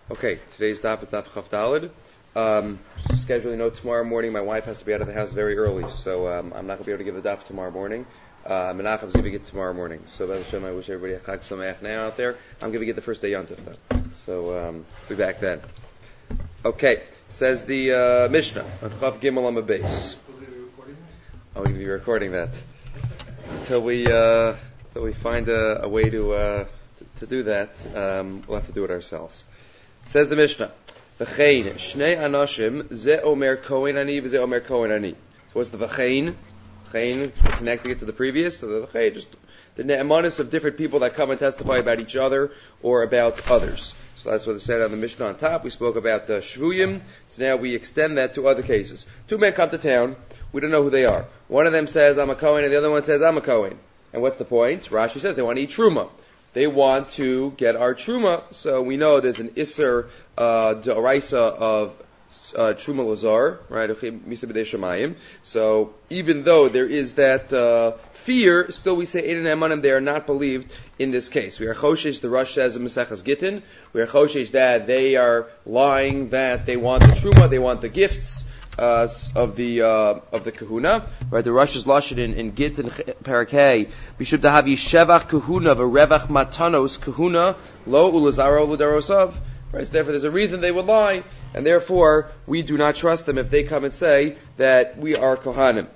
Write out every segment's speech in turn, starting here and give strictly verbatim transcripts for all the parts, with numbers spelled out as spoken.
Okay, today's daf is daf Chaf Daled. Um, scheduling note tomorrow morning. My wife has to be out of the house very early, so um, I'm not going to be able to give the daf tomorrow morning. Uh, Menachem's giving it tomorrow morning. So, B'ez Hashem, I wish everybody a Chag Sameach now out there. I'm giving it the first day Yontif though. So, um, be back then. Okay, says the uh, Mishnah on Chaf Gimel on the base. Oh, we're going to be recording that until we uh, until we find a, a way to, uh, to to do that. Um, we'll have to do it ourselves. Says the Mishnah, V'chein shnei anashim ze omer kohen ani v'ze omer kohen ani. So what's the v'chein? V'chein, connecting it to the previous. So the v'chein, just the ne'emanis of different people that come and testify about each other or about others. So that's what it said on the Mishnah on top. We spoke about the shvuyim. So now we extend that to other cases. Two men come to town. We don't know who they are. One of them says, I'm a kohen, and the other one says, I'm a kohen. And what's the point? Rashi says they want to eat truma. They want to get our truma, so we know there's an iser uh, d'oraisa of uh, truma lazar, right? So even though there is that uh, fear, still we say ein emanim, they are not believed in this case. We are choshesh, the Rosh says in Maseches Gittin, we are choshesh that they are lying, that they want the truma, they want the gifts. Uh, of the uh, of the kahuna, right? The Rosh is lashon in, in Git and Parakeh. We should have yishevach kahuna v'revach matanos kahuna lo ulazaro l'darosav. Right? So therefore, there's a reason they would lie, and therefore we do not trust them if they come and say that we are kohanim.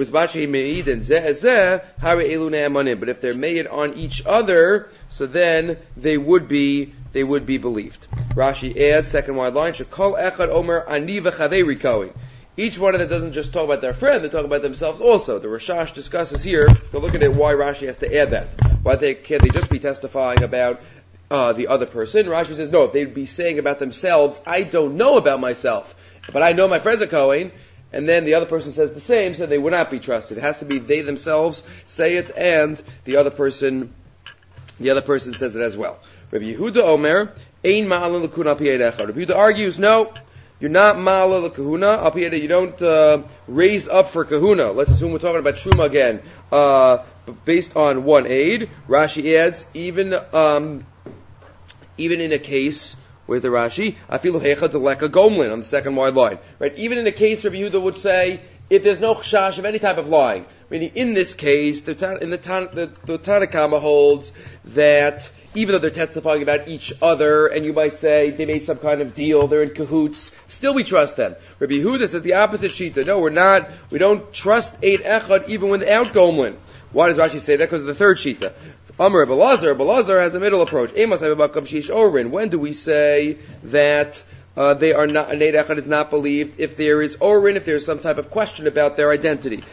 But if they're made on each other, so then they would be they would be believed. Rashi adds, second wide line, shekol echad omer ani v'chaveri kohen. Each one of them doesn't just talk about their friend, they talk about themselves also. The Rashash discusses here, go look at it, why Rashi has to add that. Why they, can't they just be testifying about uh, the other person? Rashi says, no, if they'd be saying about themselves, I don't know about myself, but I know my friend's a Kohen, and then the other person says the same, so they would not be trusted. It has to be they themselves say it, and the other person, the other person says it as well. Rabbi Yehuda Omer, Ein ma'alin l'kuna al pi echad. Rabbi Yehuda argues, no, you're not ma'ala l'kahuna, al pi echad, you don't uh, raise up for kahuna. Let's assume we're talking about truma again. Uh, based on one aid, Rashi adds, even um, even in a case, where's the Rashi? Afilu hecha deleka gomlin, on the second wide line. Right? Even in a case, Rabbi Yehuda would say, if there's no chash of any type of lying, meaning in this case, the in the the, the Tanna Kama holds that even though they're testifying about each other, and you might say they made some kind of deal, they're in cahoots, still we trust them. Rabbi Yehuda says the opposite shita. No, we're not, we don't trust Eid Echad even without Gomlin. Why does Rashi say that? Because of the third shita. Amr Belazar, Belazar has a middle approach. When do we say that uh, they are not, an Eid Echad is not believed if there is Orin, if there's some type of question about their identity?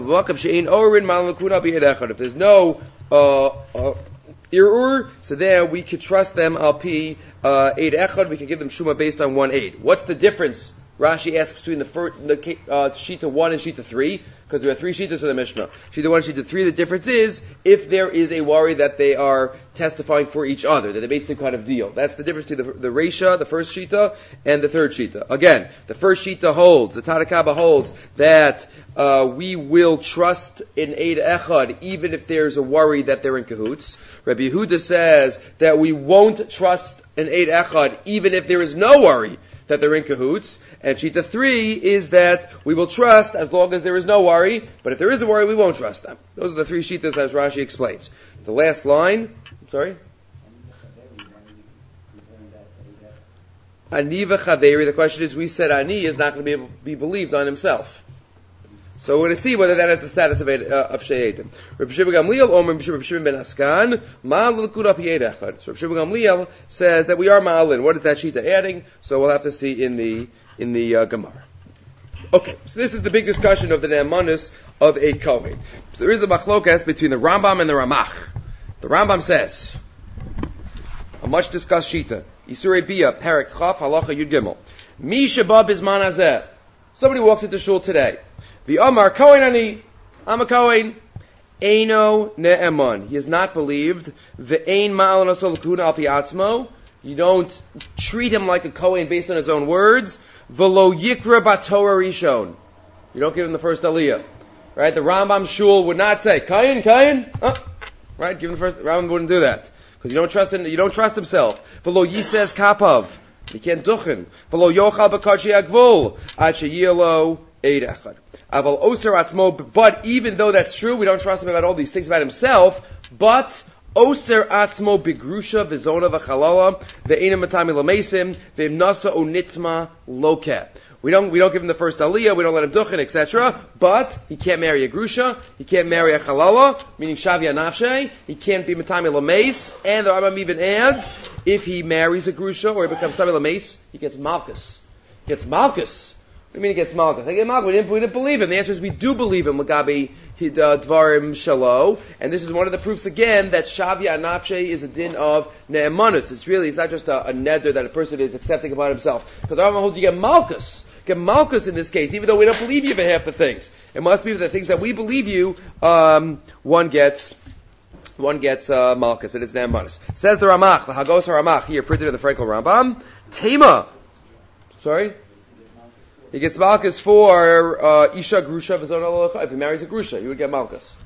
If there's no uh, uh, Irur, so there we could trust them al pi uh, Eid Echad, we can give them Shuma based on one aid. What's the difference? Rashi asks between the first, the uh, Shita one and Shita three, because there are three Shitas in the Mishnah. Shita one, Shita three, the difference is if there is a worry that they are testifying for each other, that they made some kind of deal. That's the difference between the, the Reisha, the first Shita, and the third Shita. Again, the first Shita holds, the Tanna Kama holds, that uh, we will trust in Eid Echad even if there's a worry that they're in cahoots. Rabbi Yehuda says that we won't trust in Eid Echad even if there is no worry that they're in cahoots. And Shita three is that we will trust as long as there is no worry, but if there is a worry, we won't trust them. Those are the three Shitas as Rashi explains. The last line, I'm sorry? Ani v'chaveri, the question is, we said Ani is not going to be able to be believed on himself. So we're going to see whether that has the status of, uh, of Sheyetim. Rabbi Shimon Gamliel, Omer Rabbi Shimon ben Askan, Ma'al l'kud al pi Eid Echad. So Rabbi Shimon Gamliel says that we are Ma'alin. What is that Shita adding? So we'll have to see in the in the uh, Gemara. Okay, so this is the big discussion of the Ne'emanus of a Kohen. So there is a machlokas between the Rambam and the Ramach. The Rambam says, a much discussed Shita, Isurei Bia, Perek Chaf, Halacha Yud Gimel. Mi sheba bizman hazeh. Somebody walks into shul today. The Amar Kohen ani, I'm a Kohen. Eino ne'eman. He is not believed. Ve'ein ma'al nosol l'kuna al pi atzmo. You don't treat him like a Kohen based on his own words. V'lo yikra b'torah rishon. You don't give him the first aliyah. Right? The Rambam shul would not say, Kohen, Kohen. Uh, right? Give him the first, the Rambam wouldn't do that. Because you don't trust him, you don't trust himself. V'lo yisez kapav. He can't duchen. V'lo yochal b'kachi agvul ad sheyilo eid echad. Aval oser atzmo. But even though that's true, we don't trust him about all these things about himself. But oser atzmo begrusha v'zona v'chalala ve'ena matami lamesim ve'imnasa onitma loke. We don't, we don't give him the first aliyah, we don't let him duchen, et cetera. But he can't marry a grusha, he can't marry a chalala, meaning shavya nafshe, he can't be matami lameis, and the Rambam even adds, if he marries a grusha or he becomes matami lameis, he gets malchus. He gets malchus. What do you mean he gets malchus? They get malchus. We didn't, we didn't believe him. The answer is we do believe him, Lagabi Dvarim Shalo. And this is one of the proofs again that Shavya Nafshe is a din of Ne'emanus. It's really, it's not just a, a neder that a person is accepting about himself. Because the Rambam holds you get malchus. Get malchus in this case, even though we don't believe you for half the things. It must be for the things that we believe you, um, one gets, one gets, uh, malchus. It is Ne'emanus. Says the Ramach, the Hagos Ramach, here printed in the Frankel Rambam. Tema. Sorry? He gets malchus for uh, Isha Grusha v'zon. If he marries a Grusha, he would get malchus.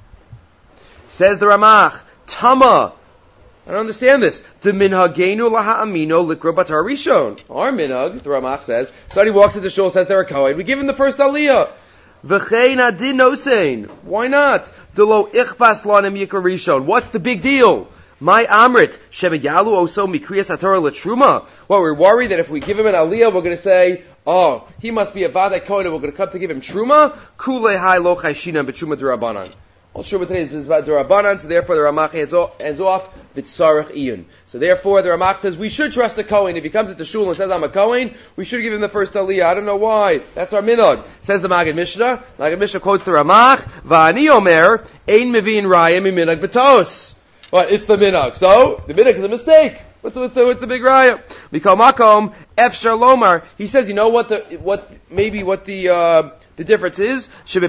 Says the Ramach, Tama. I don't understand this. The minhagenu laha'amino likra batar rishon. Our minhag, the Ramach says, somebody walks into shul, says they're a kohen, we give him the first aliyah. V'chein adin nosein. Why not? Delo ichbas lanem yikra rishon. What's the big deal? My amrit shemiyalu oso mikriyas hatorah latruma. Well, we're worried that if we give him an aliyah, we're going to say, oh, he must be a vadai kohen, and we're going to come to give him truma. Kulei hai lo chayshina b'truma d'Rabbanan. Well, truma today is d'Rabbanan, so therefore the Ramach ends off v'tzarech iyun. So therefore the Ramach says we should trust the kohen. If he comes into shul and says I'm a kohen, we should give him the first aliyah. I don't know why. That's our minhag. Says the Maggid Mishnah. Maggid Mishnah quotes the Ramach. Va'ani omer ein mevin raya miminhag b'tos. Well, it's the minhag. So the minhag is a mistake. What's the, what's the, what's the big raya? Mikol makom efshar lomar. He says, you know what the what maybe what the uh, the difference is?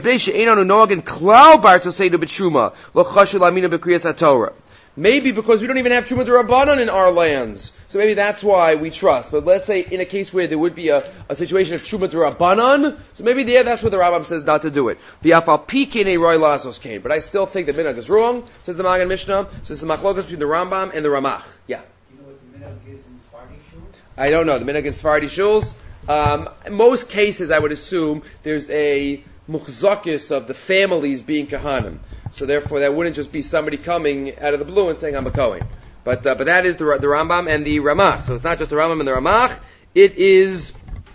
Maybe because we don't even have Truma D'Rabbanan in our lands. So maybe that's why we trust. But let's say in a case where there would be a, a situation of Truma D'Rabbanan, so maybe there that's where the Rambam says not to do it. The Afal Pikin a Roy Lasos Kane. But I still think the minhag is wrong, says the Maggid Mishnah. Says the machlokas between the Rambam and the Ramach. Yeah. You know what the minhag is in Sephardi shuls? I don't know. The minhag in Sephardi shuls. Um, in most cases, I would assume there's a muchzakis of the families being kahanim. So therefore, that wouldn't just be somebody coming out of the blue and saying, I'm a kohen. But uh, but that is the, the Rambam and the Ramach. So it's not just the Rambam and the Ramach. It is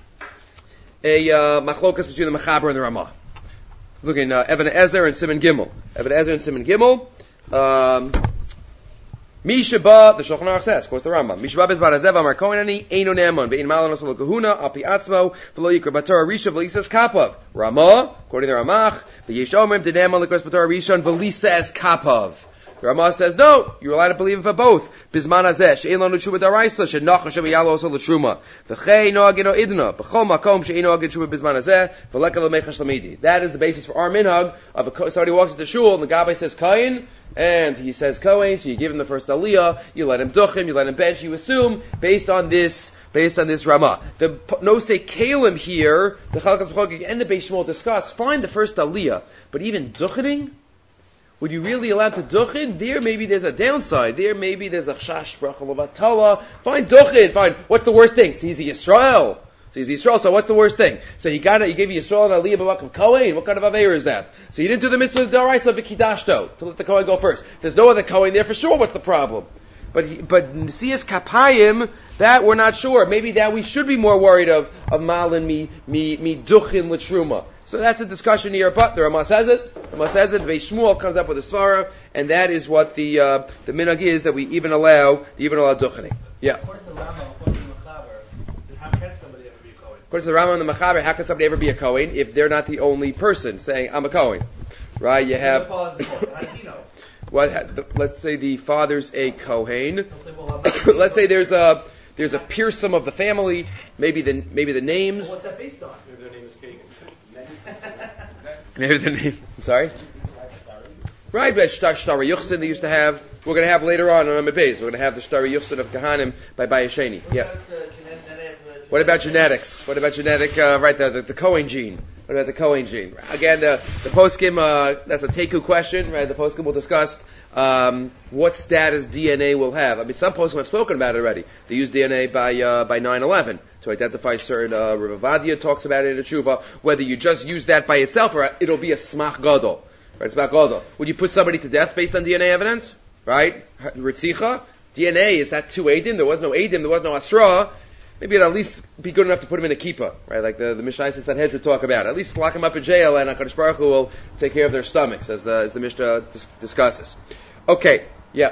a uh, machlokas between the Mechaber and the Ramah. Looking at uh, Even Ezer and Simon Gimel. Even Ezer and Simon Gimel. Um, Mishaba, the Shulchan Aruch says, of course the Rambam. Mishaba is barazev amar kohenani eino ne'eman ve'in malanos lo kahuna api atzmo v'lo yikra batar risha v'lisas kapav. Ramah, according to the Ramach, v'yesh omrim de'ne'eman likras batar rishon v'lisas kapav. The Ramah says, no, you're allowed to believe for both. Bisman hazeh, she'ein lanu tshuva daraisa, she'nach Hashem yalo oso l'truma. V'chei no'agin o'idna, b'chol makom she'ein no'agin tshuva bisman hazeh, v'leka l'meichash l'midi. That is the basis for our minhag of a, somebody walks into shul and the Gabbai says Kain, and he says Kohen, so you give him the first aliyah, you let him duchim, you let him bench, you assume, based on this, based on this Ramah. The Nosei Kalim here, the Chalkas B'chogig and the Beis Shmuel discuss, find the first aliyah, but even duchening, would you really allow to duchin? There maybe there's a downside. There maybe there's a chash bracha levatala. Fine duchin, fine. What's the worst thing? So he's a Yisrael. So he's Yisrael, so what's the worst thing? So he got it, he gave Yisrael an aliyah b'makom Kohen. What kind of aveir is that? So he didn't do the mitzvah of daraisa v'kidashto, to let the Kohen go first. If there's no other Kohen there, for sure, what's the problem? But he, but Nesias Kapayim, that we're not sure. Maybe that we should be more worried of, of malin mi, mi, mi duchin l'truma. So that's a discussion here, but the Ramah says it. The Ramah says it. Beis Shmuel comes up with a svara, and that is what the uh, the minhag is, that we even allow even allow duchening. Yeah. According to the Rambam, according to the Mechaber, how can somebody ever be a kohen? According to the Rambam and the Mechaber, how can somebody ever be a kohen if they're not the only person saying I'm a kohen? Right? You have. What? Let's say the father's a kohen. Let's say there's a there's a pearsum of the family. Maybe the maybe the names. Well, what's that based on? Maybe their name is Kagan. Maybe the name. I'm sorry. Right, but Shtar Shtari Yuchsin they used to have. We're going to have later on on Amid Beis. We're going to have the Shtari Yuchsin of Kahanim by Bayesheni. Yeah. What about genetics? What about genetic? Uh, right, the, the the Cohen gene. What about the Cohen gene? Again, the the poskim. Uh, that's a Teku question, right? The poskim will discuss um, what status D N A will have. I mean, some poskim have spoken about it already. They use D N A by uh, by nine eleven to identify certain. Uh, Rav Avadia talks about it in the Tshuva. Whether you just use that by itself or it'll be a smach gadol, right? Smach gadol. Would you put somebody to death based on D N A evidence, right? Ritzicha. D N A is that two Eidim? There was no Eidim. There was no Asra. Maybe it'd at least be good enough to put him in a kippah, right? Like the, the Mishnah says that Hedra talk about. At least lock him up in jail, and HaKadosh Baruch Hu will take care of their stomachs, as the as the Mishnah dis- discusses. Okay, yeah.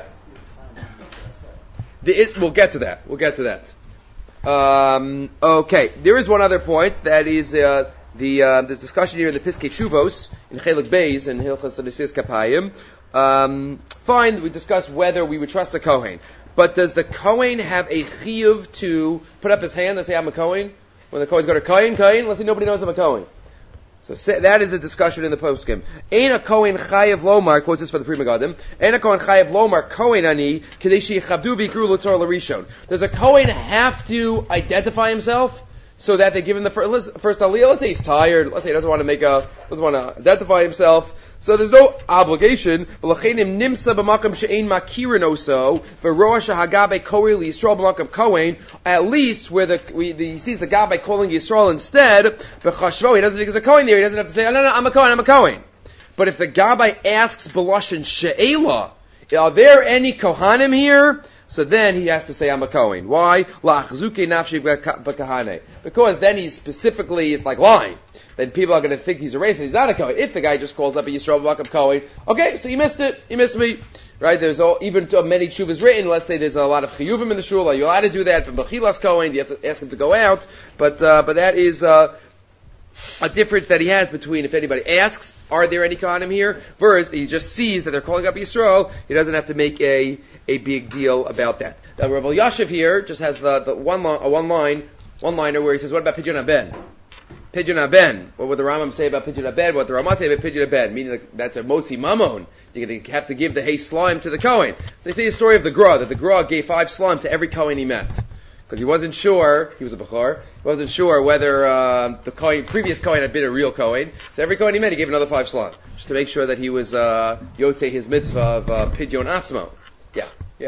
The, it, we'll get to that. We'll get to that. Um, okay, there is one other point that is uh, the uh, the discussion here in the Piskei Tshuvos in Chelik Beis and Hilchas Nesis Kapayim. Um, fine, we discussed whether we would trust a Kohen. But does the Kohen have a chiyuv to put up his hand and say, I'm a Kohen? When the Kohen's got a Kohen, Kohen, let's say nobody knows I'm a Kohen. So that is a discussion in the poskim. Ein a Kohen chayev lomar, quotes this for the Pri Megadim, Ein a Kohen chayev lomar, Kohen ani, kadeshi chabdu v'ikru l'tor l'rishon. Does a Kohen have to identify himself so that they give him the first, first aliyah? Let's say he's tired, let's say he doesn't want to make a, doesn't want to identify himself. So there's no obligation. At least where the, we, the he sees the Gabai calling Yisrael instead, he doesn't think there's a Kohen there. He doesn't have to say, oh, no, no, I'm a Kohen, I'm a Kohen. But if the Gabai asks Beloshin She'ela, are there any Kohanim here? So then he has to say, I'm a Kohen. Why? Because then he specifically is like lying. Then people are going to think he's a racist. He's not a Kohen. If the guy just calls up a Yisrael B'Makam Kohen, okay, so you missed it. You missed me. Right? There's all, even many tshuvas written. Let's say there's a lot of chiyuvim in the shul. Are you allowed to do that? But Mechilas Kohen, you have to ask him to go out. But, uh, but that is, uh, a difference that he has between if anybody asks, are there any Kohanim here? Versus he just sees that they're calling up Yisrael. He doesn't have to make a, a big deal about that. Now, Rav Elyashiv here just has the, the one, li- a one line, one liner where he says, what about Pidyon HaBen? Pidyon HaBen. What would the Rambam say about Pidyon HaBen? What the Ramah say about Pidyon HaBen? Meaning like, that's a Motzi Mamon. You're going to have to give the hay slime to the Kohen. So they say the story of the Gra, that the Gra gave five slime to every Kohen he met. Because he wasn't sure, he was a Bechor, he wasn't sure whether uh, the Kohen, previous Kohen had been a real Kohen. So every Kohen he met, he gave another five slime. Just to make sure that he was uh, Yotzei his mitzvah of uh, Pidyon Atzmo. Yeah, yeah.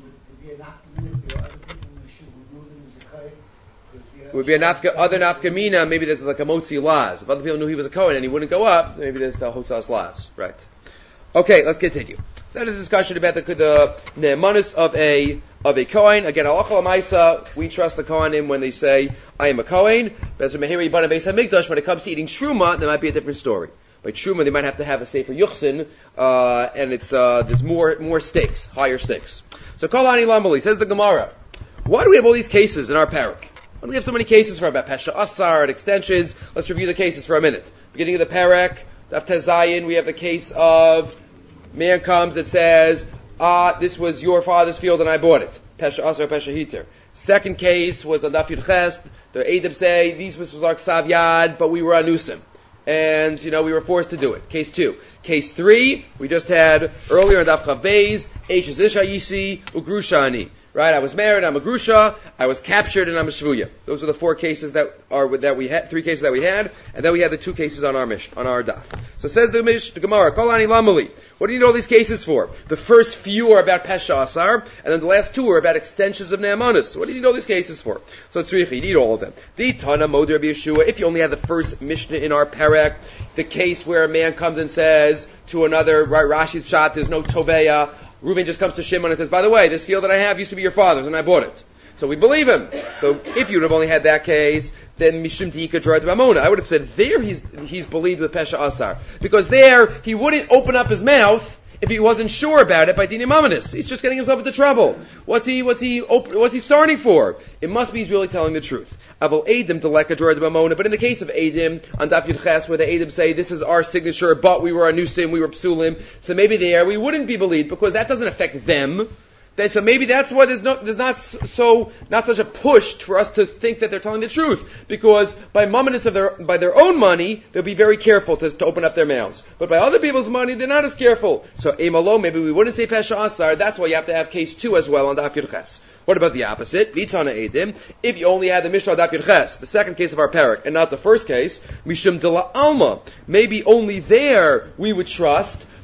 It would be a nafka, other nafkamina, maybe there's like a motzi las. If other people knew he was a Kohen and he wouldn't go up, maybe there's the hotzas las. Right. Okay, let's continue. That is a discussion about the, the ne'emanus of a, of a Kohen. Again, halacha l'maisa, we trust the Kohanim when they say, I am a Kohen. But as a mehiri bana beis hamikdash, when it comes to eating truma, there might be a different story. By truma, they might have to have a sefer yuchsin, uh, and it's, uh, there's more, more stakes, higher stakes. So, kol hani lamali, says the Gemara, why do we have all these cases in our parak? Why do we have so many cases for about Pesha Asar and extensions? Let's review the cases for a minute. Beginning of the parak, Daf Tezayin, we have the case of man comes and says, ah, this was your father's field and I bought it. Pesha Asar, Pesha Hiter. Second case was on Daf Yud Ches. The Eidim say, these was our Ksav Yad, but we were anusim. And, you know, we were forced to do it. Case two. Case three, we just had earlier in Daf Chav Beis, Eish Isha Yisi, Ugrushani. Right, I was married, I'm a grusha, I was captured, and I'm a shvuya. Those are the four cases that are that we had, three cases that we had, and then we had the two cases on our mish, on our daf. So it says the mish, the Gemara, Kol ani lamali. What do you know these cases for? The first few are about Pesha Asar, and then the last two are about extensions of Ne'emanus. What do you know these cases for? So it's really, you need all of them. The Tana Moder B'Yeshua, if you only had the first Mishnah in our parak, the case where a man comes and says to another, right, Rashi's shot, there's no Toveya, Reuven just comes to Shimon and says, by the way, this field that I have used to be your father's and I bought it. So we believe him. So if you would have only had that case, then Mishum Tika Drat Bamona. I would have said there he's he's believed with Pesha Asar. Because there he wouldn't open up his mouth if he wasn't sure about it by Dinim Amanis. He's just getting himself into trouble. What's he what's he op- what's he starting for? It must be he's really telling the truth. Aval Eidim Deleka Drat Bamona. But in the case of Eidim, on Daf Yud Ches, where the Eidim say this is our signature, but we were anusim, we were psulim, so maybe there we wouldn't be believed because that doesn't affect them. So maybe that's why there's no, there's not so, not such a push for us to think that they're telling the truth. Because by mumminess of their, by their own money, they'll be very careful to, to open up their mouths. But by other people's money, they're not as careful. So, Emalo, maybe we wouldn't say Pesha Asar, that's why you have to have case two as well on Daf Yud Ches. What about the opposite? Vitana Eidim. If you only had the Mishnah Daf Yud Ches, the second case of our parak, and not the first case, Mishum de la Alma. Maybe only there we would trust,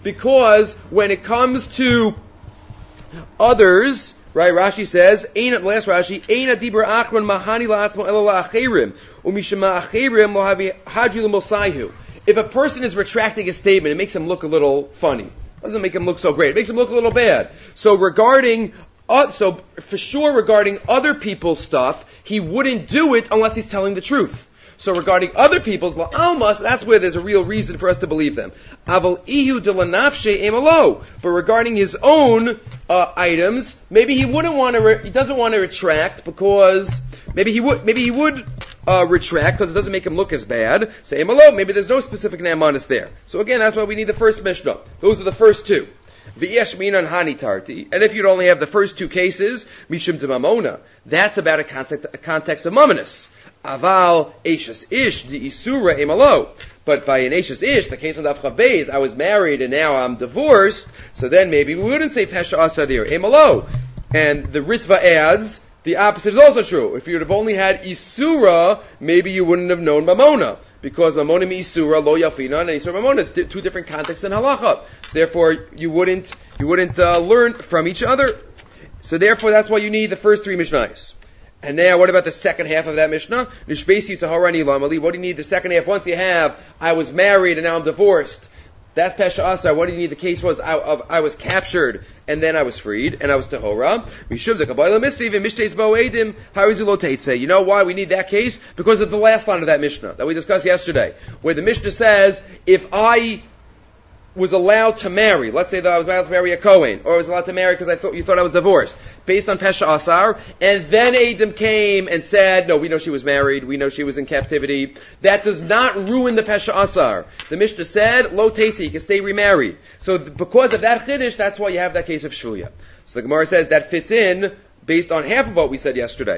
because when it comes to others, right, Rashi says, Ein, last Rashi, Eina dibra achron mahani la'atzmo ela la'acherim, umishama acherim lo havi hadri l'mosaihu. If a person is retracting a statement, it makes him look a little funny. It doesn't make him look so great. It makes him look a little bad. So regarding, uh, so for sure regarding other people's stuff, he wouldn't do it unless he's telling the truth. So regarding other people's almas, that's where there's a real reason for us to believe them. Aval ihu de lanafshe emalo. But regarding his own uh, items, maybe he wouldn't want to. Re- he doesn't want to retract because maybe he would. Maybe he would uh, retract because it doesn't make him look as bad. Say emalo. Maybe there's no specific namanis there. So again, that's why we need the first mishnah. Those are the first two. V'yesh minan hani tarti. And if you'd only have the first two cases, mishum de mamona, that's about a context, a context of mamonis. Aval Eishas Ish the Isura Emalo. But by an Eishas Ish, the case of Daf Chav Beis, I was married and now I'm divorced, so then maybe we wouldn't say Pesha Asa there, Emalo. And the Ritva adds, the opposite is also true. If you would have only had Isura, maybe you wouldn't have known Mamona. Because Mamona mi Isura, Lo Yafina, and Isura Mamona, it's two different contexts in Halacha. So therefore, you wouldn't, you wouldn't uh, learn from each other. So therefore, that's why you need the first three Mishnayos. And now, what about the second half of that Mishnah? Nishbesi taharani lamali. What do you need the second half? Once you have, I was married and now I'm divorced. That's Pesha Asar. What do you need? The case was, I, of, I was captured and then I was freed and I was Tahora. Mishub the Kabbalah Mistiv and Mishtes Boedim. Harizuloteit say. You know why we need that case? Because of the last part of that Mishnah that we discussed yesterday, where the Mishnah says, if I was allowed to marry, let's say that I was allowed to marry a Kohen, or I was allowed to marry because I thought you thought I was divorced, based on Pesha Asar, and then Adam came and said, no, we know she was married, we know she was in captivity. That does not ruin the Pesha Asar. The Mishnah said, lo teisi, you can stay remarried. So th- because of that chiddush, that's why you have that case of Shvuya. So the Gemara says that fits in based on half of what we said yesterday.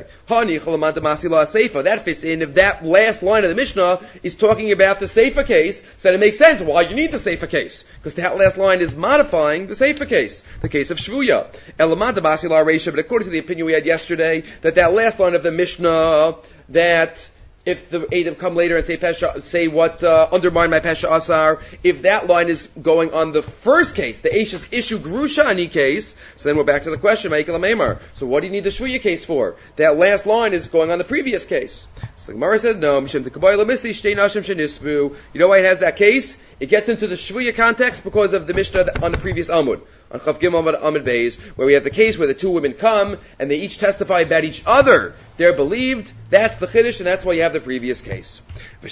That fits in if that last line of the Mishnah is talking about the Seifa case, so that it makes sense why you need the Seifa case. Because that last line is modifying the Seifa case, the case of Shvuya. But according to the opinion we had yesterday, that that last line of the Mishnah, that if the Adam come later and say pesha, say what uh, undermine my Pesha Asar, if that line is going on the first case, the Eishas issue Grusha Ani case, so then we're back to the question, Ma'ikal Meimar. So what do you need the Shvuya case for? That last line is going on the previous case. So the Gemara says, no, Mishem Tekabayla Misi, Shtei Nashim Shenisvu. You know why it has that case? It gets into the Shvuya context because of the Mishnah on the previous Amud. On Chav Gimel Amud Beis, where we have the case where the two women come and they each testify about each other. They're believed. That's the chiddush, and that's why you have the previous case. What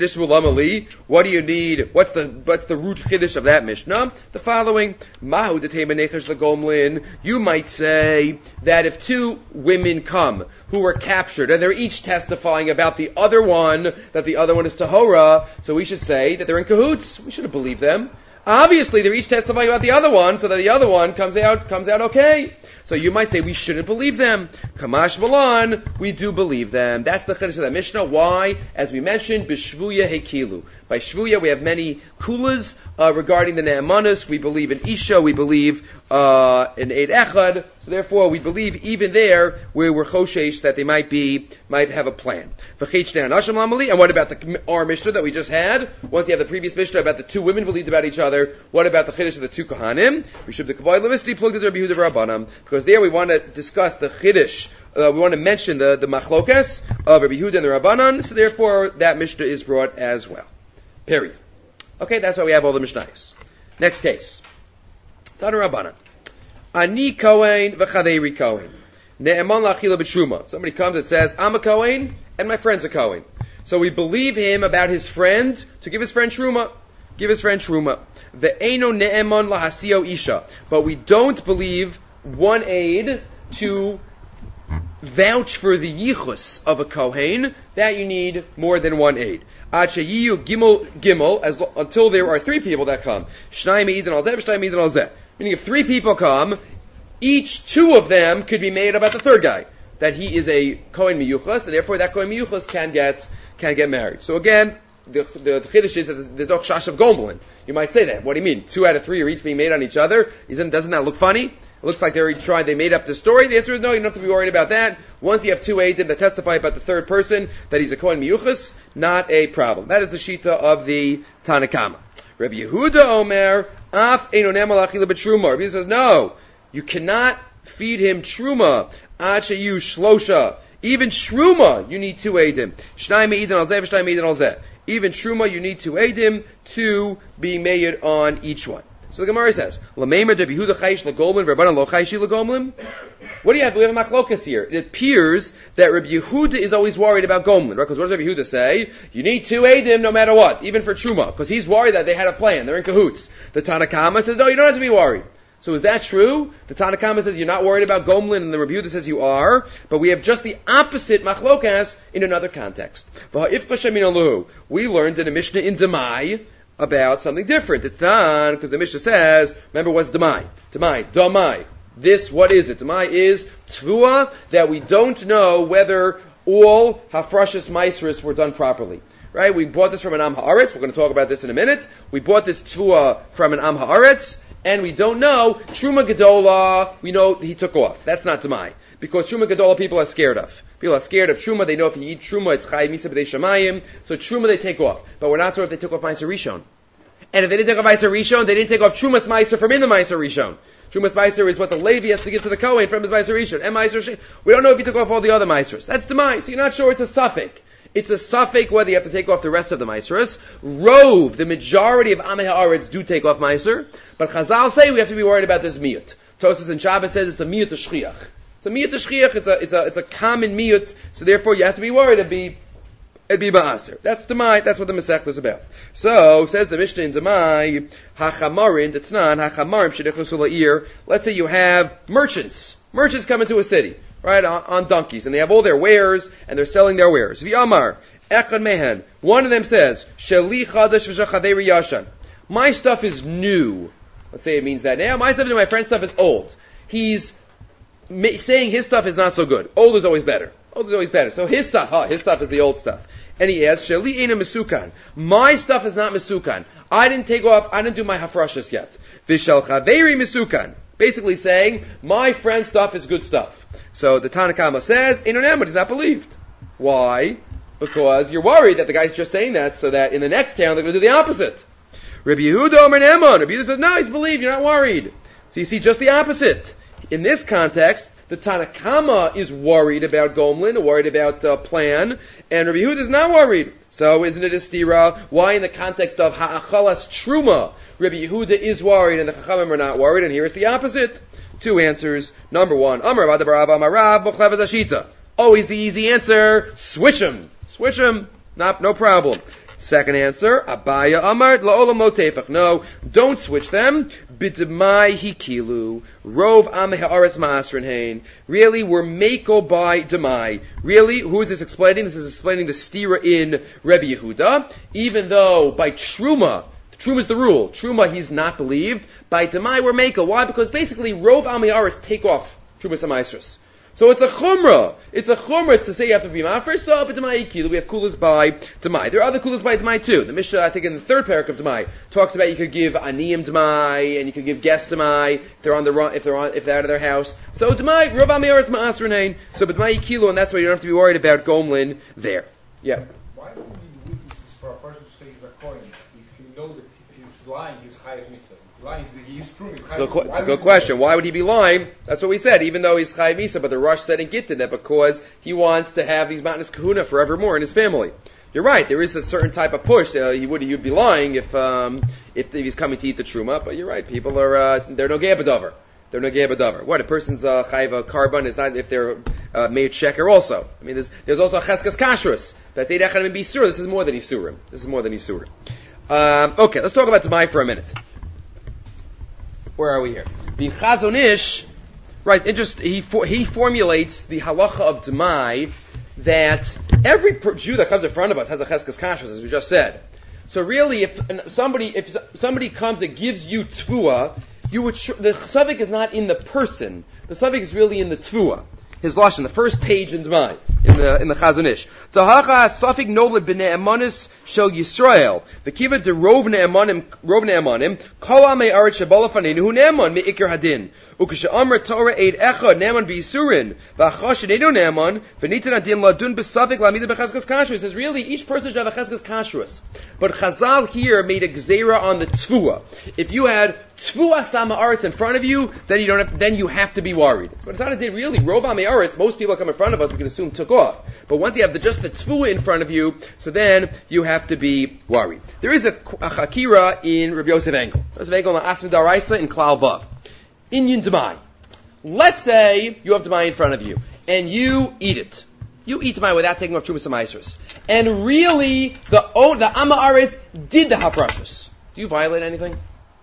do you need? What's the what's the root chiddush of that Mishnah? The following: Mahu deteimanechash legomlin. You might say that if two women come who were captured and they're each testifying about the other one, that the other one is tahora, so we should say that they're in cahoots. We shouldn't believe them. Obviously, they're each testifying about the other one, so that the other one comes out comes out okay. So you might say we shouldn't believe them. Kamash Malan, we do believe them. That's the chiddush of that Mishnah. Why? As we mentioned, b'shvuya hekilu. By shvuya, we have many kulas uh, regarding the ne'emanus. We believe in isha. We believe uh, in eid echad. So therefore, we believe even there where we're choshesh that they might be might have a plan. And what about the our Mishnah that we just had? Once you have the previous Mishnah about the two women believed about each other, what about the chiddush of the two kohanim? We should the kabbalah misti plugged into Rabbi Yehuda Rabbanan, because there we want to discuss the chiddush. Uh, we want to mention the the machlokas of Rabbi Yehuda and the Rabbanan. So therefore, that Mishnah is brought as well. Period. Okay, that's why we have all the Mishnayos. Next case. Tana Rabbanan. Ani Kohen v'chaderi Kohen. Ne'eman la'achila b'truma. Somebody comes and says, I'm a Kohen and my friend's a Kohen. So we believe him about his friend to give his friend truma. Give his friend truma. Ve'eno ne'eman lahasio isha. But we don't believe one aid to vouch for the yichus of a Kohen. That you need more than one aid. Ad sheyiyu gimel gimel, as lo- until there are three people that come. Shnai me'idin al zeh, shnai me'idin al zeh. Meaning if three people come, each two of them could be made about the third guy, that he is a Kohen Miyuchas, and therefore that Kohen Miyuchas can get can get married. So again, the the chiddush is that there's, there's no chash of gombolin. You might say that. What do you mean? Two out of three are each being made on each other? Isn't doesn't that look funny? It looks like they already tried. They made up the story. The answer is no. You don't have to be worried about that. Once you have two eidim that testify about the third person that he's a Kohen Miyuchas, not a problem. That is the shita of the Tanakama. Rabbi Yehuda Omer Af eino ne'eman la'achila b'truma. Rabbi Yehuda says, no, you cannot feed him truma. Ad sheyu shlosha. Even truma, you need two edim. Shnai me'idin al zeh, v'shnai me'idin al zeh. Even truma, you need two edim to be made on each one. So the Gemara says, L'meimer de Yehuda chayish l'gomlin, v'Rabbanan lo chayish l'gomlin. What do you have? We have a machlokas here. It appears that Rabbi Yehuda is always worried about gomlin, right? Because what does Rabbi Yehuda say? You need two edim no matter what, even for truma, because he's worried that they had a plan. They're in cahoots. The Tanna Kama says, no, you don't have to be worried. So is that true? The Tanna Kama says you're not worried about gomlin, and the Rabbi Yehuda says you are. But we have just the opposite machlokas in another context. We learned in a Mishnah in Demai about something different. It's not, because the Mishnah says, remember what's Demai? Demai, Damai. This, what is it? Demai is tvua, that we don't know whether all hafrashas maisris were done properly. Right? We bought this from an Am Haaretz. We're going to talk about this in a minute. We bought this tvua from an Am Haaretz, and we don't know Truma Gedola, we know he took off. That's not Demai. Because Truma Gedola people are scared of. People are scared of Truma. They know if you eat Truma, it's Chai Misa B'dei Shamayim. So Truma they take off. But we're not sure if they took off Meiser Rishon. And if they didn't take off Meiser Rishon, they didn't take off Trumas Meiser from in the Meiser Rishon. Trumas Meiser is what the Levi has to give to the Kohen from his Meiser Rishon. And Meiser Rishon, we don't know if he took off all the other Meisers. That's Demai. So you're not sure it's a suffix. It's a suffix whether you have to take off the rest of the Meiseros. Rove, the majority of Amei Haaretz do take off Meiser. But Chazal say we have to be worried about this miyut. Tosas and Shabbos says it's a miyut shchiach. It's a miyut shchiach. It's a it's a it's a common miyut. So therefore you have to be worried it'd be it'd be ba'aser. That's Demai. That's what the Masechta is about. So says the Mishnah in Demai, hachamarin Detznan hachamarim shenichnasu la'ir. Let's say you have merchants. Merchants come into a city, right, on, on donkeys, and they have all their wares, and they're selling their wares. V'yamar echad mehen. One of them says, Sheli chadash v'shachaveri yashan. My stuff is new. Let's say it means that now. My stuff and my friend's stuff is old. He's ma- saying his stuff is not so good. Old is always better. Old is always better. So his stuff, huh, his stuff is the old stuff. And he adds, Sheli eina mesukan. My stuff is not mesukan. I didn't take off, I didn't do my hafrashas yet. V'shel chaveri mesukan. Basically saying, my friend's stuff is good stuff. So the Tanna Kama says, Einonem, he's not believed. Why? Because you're worried that the guy's just saying that so that in the next town they're going to do the opposite. Rabbi Yehuda Omer Ne'eman. Rabbi Yehuda says, no, he's believed, you're not worried. So you see just the opposite. In this context, the Tanna Kama is worried about Gomlin, worried about uh, plan, and Rabbi Yehuda is not worried. So isn't it a stira? Why in the context of ha'achalas truma, Rabbi Yehuda is worried and the Chachamim are not worried, and here is the opposite. Two answers. Number one, Amar Rav Barav Amar Rav Bochlev Zashita. Always the easy answer, switch him. Switch him. Not, no problem. Second answer, Abaya Amar La'olam Lo Tefach. No, don't switch them. B'demai hikilu. Rov Amei Haaretz Ma'asrin Hain. Really, we're mako by Demai. Really, who is this explaining? This is explaining the stira in Rebbe Yehuda. Even though by Truma, Truma is the rule. Truma, he's not believed. By Demai, we're mako. Why? Because basically, Rov Amei Haaretz take off Truma Samaisrus. So it's a chumrah. It's a chumrah to say you have to be mafresh. So, but Demai Ikilu, we have kulas by Demai. There are other kulas by Demai too. The Mishnah, I think in the third parak of Demai, talks about you could give aniyim Demai, and you could give guest Demai, if they're on the run, if they're on, if they're out of their house. So Demai, Rav Amei Haaretz Ma'as Renain. So, but Demai Ikilu, and that's why you don't have to be worried about Gomlin there. Yeah. Why do we need witnesses for a person to say he's a coin if you know that if he's lying, he's chayav misa? Lying, he's true. It's a good, it's a good question. Why would he be lying? That's what we said. Even though he's chayav misa, but the Rosh said in Gittin that because he wants to have these matnas kahuna forevermore in his family. You're right. There is a certain type of push. Uh, he would he would be lying if um, if he's coming to eat the truma. But you're right. People are uh, they're no gebadover. They're no gebadover. What a person's uh, chayav a carbon is not if they're uh, made sheker also. I mean, there's there's also a cheskas kashrus. That's eight echanim and bisur. This is more than isurim. This is more than isurim. Um, okay, let's talk about Demai for a minute. Where are we here? The Chazon Ish, right? It just he for, he formulates the halacha of Demai that every per, Jew that comes in front of us has a cheskas kashrus, as we just said. So really, if somebody if somebody comes and gives you tvua, you would the suffix is not in the person. The suffix is really in the tvua. His lashon, the first page in Demai, in the in the Chazon Ish. Tahacha suffix noble b'nei emanis shel Yisrael. The kiva de rov ne'emanim rov ne'emanim kol amei aretz shabala fanenu hu ne'eman me'ikar hadin. Ukisha Torah Eid Echad Neman B'Yisurin V'Achosh Nedo Neman V'Nitan Adin Ladun B'Safik Lamida B'Chazkas Kashrus. It says really each person should have a Chazkas Kashrus. But Chazal here made a Gzeira on the Tfua. If you had Tfua Sama Aretz in front of you, then you don't have, then you have to be worried. But it's not a din really. Robam Aretz, most people come in front of us, we can assume took off. But once you have the, just the Tfua in front of you, so then you have to be worried. There is a, a Chakira in Rabbi Yosef Engel. Yosef Engel in Asma Daraisa in Klal Vav. Inyan Demai. Let's say you have Demai in front of you, and you eat it. You eat Demai without taking off Trumas Amaisros. And really, the oh, the Amma Aretz did the Haprashus. Do you violate anything?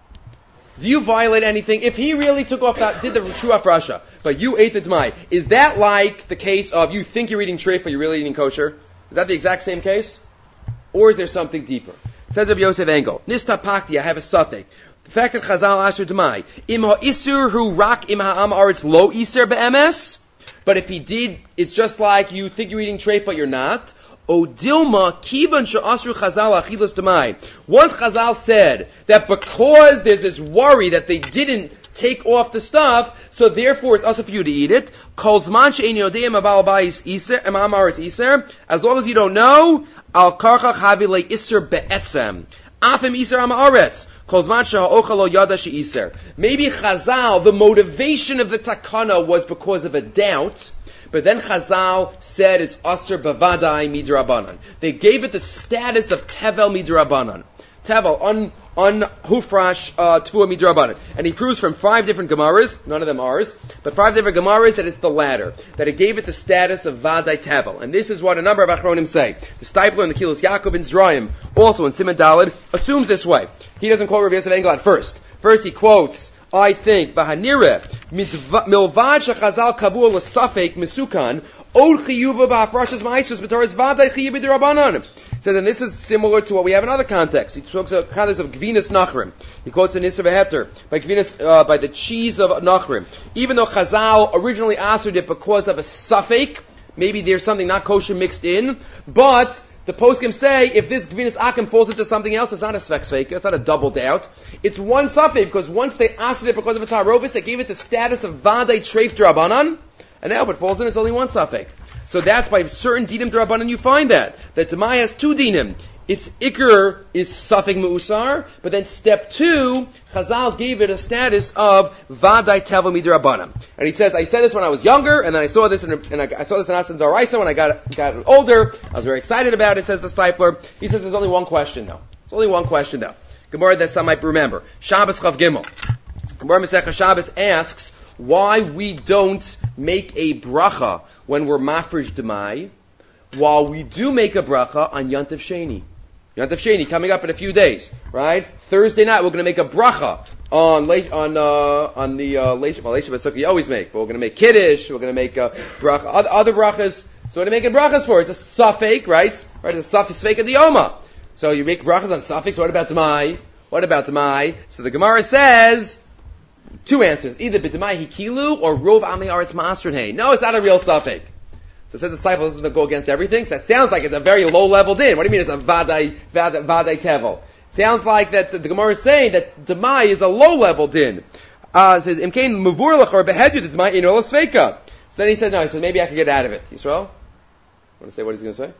Do you violate anything? If he really took off that, did the true Afrasha, but you ate the Demai, is that like the case of you think you're eating treif, but you're really eating kosher? Is that the exact same case? Or is there something deeper? It says of Yosef Engel, Nista Pakti, I have a suffix. The fact that Chazal Asher Demai, Im ha'isur hu rak im ha'am aretz lo iser be'emes, but if he did, it's just like you think you're eating treif, but you're not. O Dilma kivan she'asru Chazal achilas demai. Once Chazal said that because there's this worry that they didn't take off the stuff, so therefore it's also for you to eat it. Kol zman she'ein yodeim abal bayis iser emam aretz iser. As long as you don't know, al karchach havi le iser be'etzem. Afim iser am aretz. Kol zman she'ha'ochel lo yada she'iser. Maybe Chazal, the motivation of the takana was because of a doubt. But then Chazal said it's Aser Bavadai Midrabanan. They gave it the status of Tevel Midrabanan. Tevel, un, un Hufrash, uh, Tvua Midrabanan. And he proves from five different Gemaras, none of them ours, but five different Gemaras that it's the latter. That it gave it the status of Vadai Tevel. And this is what a number of Achronim say. The Stipler and the Kilos Yaakov in Zrayim, also in Simon Daled, assumes this way. He doesn't quote Rabbi Yosef Engel at first. First he quotes, I think, Vahanire, Milvad Shechazal Kabul Safek Misukan, Od Chiyuva Ba'afrashas Ma'isros B'Torah's Vaday Chiyuv B'Dirabanan. Says, and this is similar to what we have in other contexts. He talks about context of Gvinas Nachrim. He quotes an Isser V'Heter by Gvinas, uh, by the cheese of Nachrim. Even though Chazal originally answered it because of a Safek, maybe there's something not kosher mixed in, but the poskim say if this Gvinas Akim falls into something else, it's not a Svek Sveika, it's not a double doubt. It's one Safek, because once they asked it because of a Tarovis, they gave it the status of Vadei Treif Drabanan, and now if it falls in, it's only one Safek. So that's by certain Dinim Drabanan you find that. That Demai has two Dinim. Its Iker is Safek Me'usar, but then step two, Chazal gave it a status of Vadai Tevel Midrabanan. And he says, I said this when I was younger, and then I saw this in, and I, I saw this in Asan Daraisa when I got, got older. I was very excited about it, says the Stipler. He says there's only one question though. There's only one question though. Gemara that some might remember. Shabbos Chav Gimel. Gemara Masechah Shabbos asks why we don't make a bracha when we're mafresh demai, while we do make a bracha on Yontif Sheni. Yontif Sheni coming up in a few days, right? Thursday night we're going to make a bracha on on uh, on the uh, Leisha well, Leisha you always make, but we're going to make Kiddush, we're going to make a bracha, other, other brachas. So what are you making brachas for? It's a suffix, right? Right, it's a suffix fake of the Yoma. So you make brachas on suffix. What about Demai? What about Demai? So the Gemara says two answers: either B'Demai Hikilu or Rov Ami Aretz Ma'asrin Hey. No, it's not a real suffix. So it says the disciple doesn't go against everything. So that sounds like it's a very low level din. What do you mean it's a vadai vadai, vadai tevel? Sounds like that the, the Gemara is saying that demai is a low level din. Uh, it says imkain mavurlach or behedu the demai in ola sveika. So then he said no. He said maybe I could get out of it. Yisrael, want to say what he's going to say?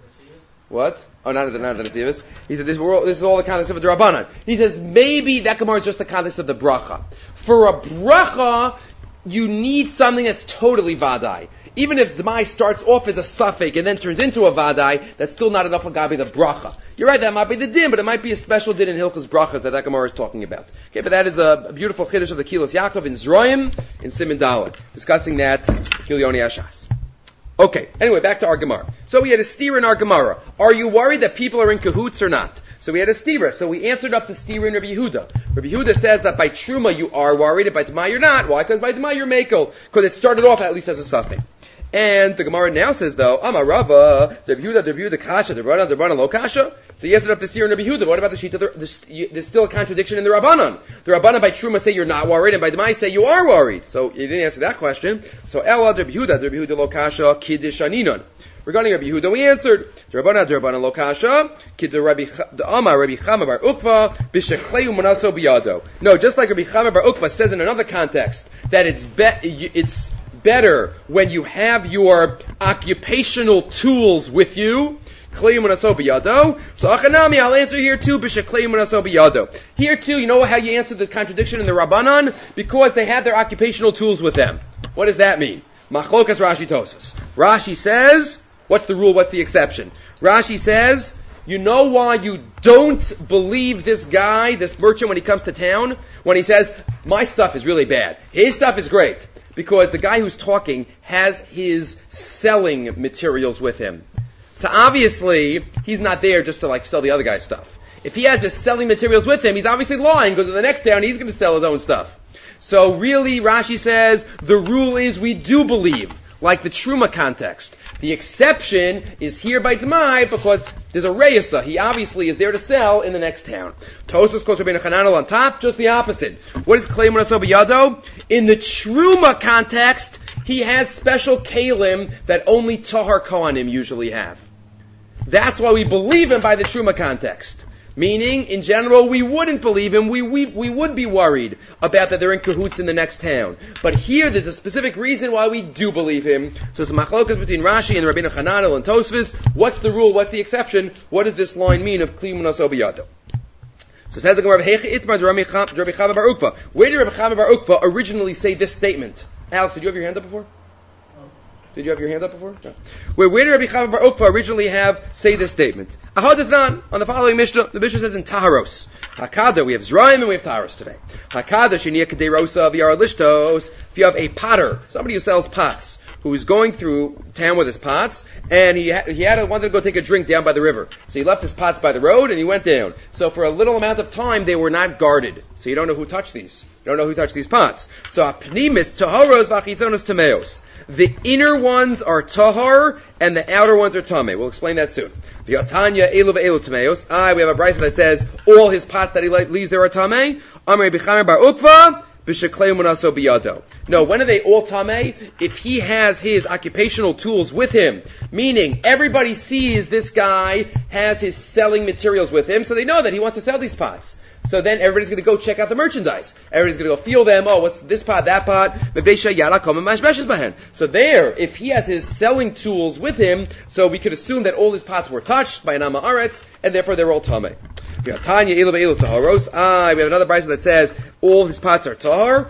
What? Oh, not the not the Nesivus. He said this, this is all the context of the Rabbanan. He says maybe that Gemara is just the context of the bracha. For a bracha, you need something that's totally vadai. Even if Demai starts off as a suffix and then turns into a vadai, that's still not enough agabi the bracha. You're right, that might be the din, but it might be a special din in Hilchos brachas that that Gemara is talking about. Okay, but that is a beautiful chiddush of the Kilos Yaakov in Zroim in Siman Daled, discussing that Gilyoni Ashas. Okay, anyway, back to our Gemara. So we had a steer in our Gemara. Are you worried that people are in cahoots or not? So we had a steer. So we answered up the steer in Rabbi Yehuda. Rabbi Yehuda says that by Truma you are worried, and by Demai you're not. Why? Because by Demai you're Mekel. Because it started off at least as a suffix. And the Gemara now says though, Amar Rava, Rabbi Yehuda, Rabbi Yehuda Kasha, the Rabbanan, the Rabbanan Lo Kasha. So you answered up the steer in Rabbi Yehuda. What about the Shita? There's, there's still a contradiction in the Rabbanan. The Rabbanan by Truma say you're not worried, and by Demai say you are worried. So you didn't answer that question. So Ella, Rabbi Yehuda, Rabbi Yehuda Lo Kasha, Kiddush Aninon. Regarding Rabbi Yehuda, we answered, Rabbanah Rabbanah lo kasha, ki de Rabbi Amar Rabbi Chama bar Ukva b'sheklei u'manaso biyado. No, just like Rabbi Chama bar Ukva says in another context that it's be- it's better when you have your occupational tools with you. So Achanami, I'll answer here too. Here too, you know how you answer the contradiction in the Rabbanan? Because they have their occupational tools with them. What does that mean? Machlokas Rashi Tosas. Rashi says, what's the rule, what's the exception? Rashi says, you know why you don't believe this guy, this merchant, when he comes to town? When he says, my stuff is really bad. His stuff is great. Because the guy who's talking has his selling materials with him. So obviously, he's not there just to like sell the other guy's stuff. If he has his selling materials with him, he's obviously lying, because in the next town, he's going to sell his own stuff. So really, Rashi says, the rule is we do believe, like the Truma context. The exception is here by Demai, because there's a Reyesa. He obviously is there to sell in the next town. Tosfos quotes Rabbeinu Chananel on top, just the opposite. What is Klei Munaso B'Yado? In the Truma context, he has special kalim that only Tahar Kohanim usually have. That's why we believe him by the Truma context. Meaning, in general, we wouldn't believe him. We, we we would be worried about that they're in cahoots in the next town. But here, there's a specific reason why we do believe him. So it's a machlokas between Rashi and Rabbeinu Chananel and Tosfos. What's the rule? What's the exception? What does this line mean of Kli Munaso B'Yado? So it says the Gemara, Heichi Itmar Rabbi Chama bar Ukva. Where did Rabbi Chama bar Ukva originally say this statement? Alex, did you have your hand up before? Did you have your hand up before? No. Where, where did Rabbi Chama bar Ukva originally have say this statement? Ahadazan, on the following Mishnah, the Mishnah says in Taharos. Hakada, we have Zraim and we have Taharos today. Hakada, Sheniya Kadei Rosa, V'yar Lishtos. If you have a potter, somebody who sells pots, who is going through town with his pots, and he ha- he had a, wanted to go take a drink down by the river. So he left his pots by the road and he went down. So for a little amount of time, they were not guarded. So you don't know who touched these. You don't know who touched these pots. So Apnimis, Taharos, V'achitzonos, Tameos. The inner ones are tahar, and the outer ones are tameh. We'll explain that soon. V'yatanya elu ve'elu tameos. Ah, we have a brisa that says all his pots that he leaves there are tameh. Amrei b'chamer bar ukva b'sheklei munaso biyado. No, when are they all tameh? If he has his occupational tools with him, meaning everybody sees this guy has his selling materials with him, so they know that he wants to sell these pots. So then everybody's going to go check out the merchandise. Everybody's going to go feel them. Oh, what's this pot, that pot? So there, if he has his selling tools with him, so we could assume that all his pots were touched by an Amma Aretz, and therefore they're all tameh. Ah, we have another brisa that says all his pots are tahar.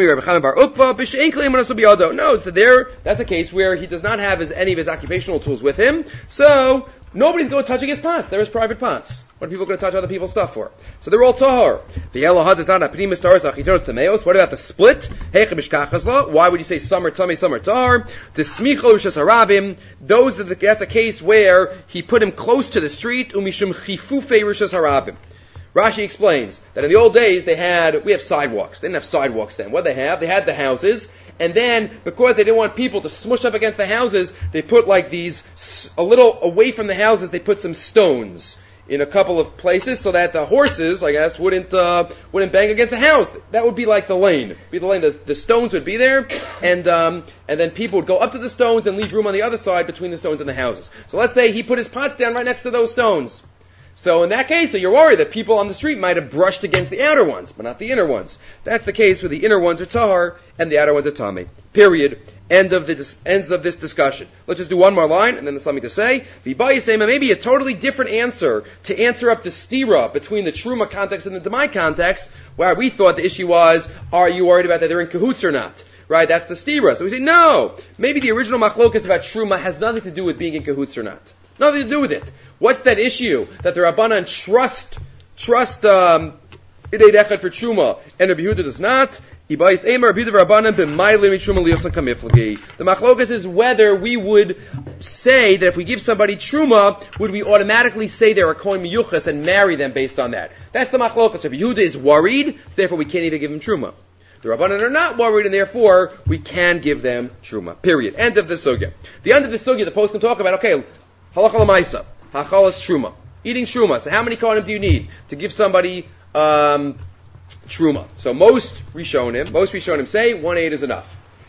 No, so there, that's a case where he does not have his, any of his occupational tools with him, so nobody's going touching his pots. They're his private pots. What are people going to touch other people's stuff for? So they're all tahar. What about the split? Why would you say some are tummy, some are tahar? Those are the, that's a case where he put him close to the street. Rashi explains that in the old days they had, we have sidewalks. They didn't have sidewalks then. What did they have? They had the houses, and then because they didn't want people to smush up against the houses, they put like these, a little away from the houses, they put some stones in a couple of places so that the horses, I guess, wouldn't uh, wouldn't bang against the house. That would be like the lane. Be the lane. The, the stones would be there, and um, and then people would go up to the stones and leave room on the other side between the stones and the houses. So let's say he put his pots down right next to those stones. So in that case, so you're worried that people on the street might have brushed against the outer ones, but not the inner ones. That's the case where the inner ones are tahar and the outer ones are tameh. Period. End of the dis- ends of this discussion. Let's just do one more line, and then there's something to say. V'bayisema, maybe a totally different answer to answer up the stira between the Truma context and the Demai context, where we thought the issue was, are you worried about that they're in cahoots or not? Right? That's the stira. So we say, no. Maybe the original machlokas about Truma has nothing to do with being in cahoots or not. Nothing to do with it. What's that issue? That the Rabbanan trust, trust, um, Idei Echad for Truma, and Rabbi Yehuda does not. The machlokas is whether we would say that if we give somebody truma, would we automatically say they're a kohen miyuchas and marry them based on that? That's the machlokas. Rabbi Yehuda is worried, so therefore we can't even give him truma. The Rabbanan are not worried, and therefore we can give them truma. Period. End of the sugya. The end of the sugya, the post can talk about, okay, halacha l'maisa, hachalas truma, eating truma. So how many kohanim do you need to give somebody um, truma? So most Rishonim, most Rishonim say one eight is enough.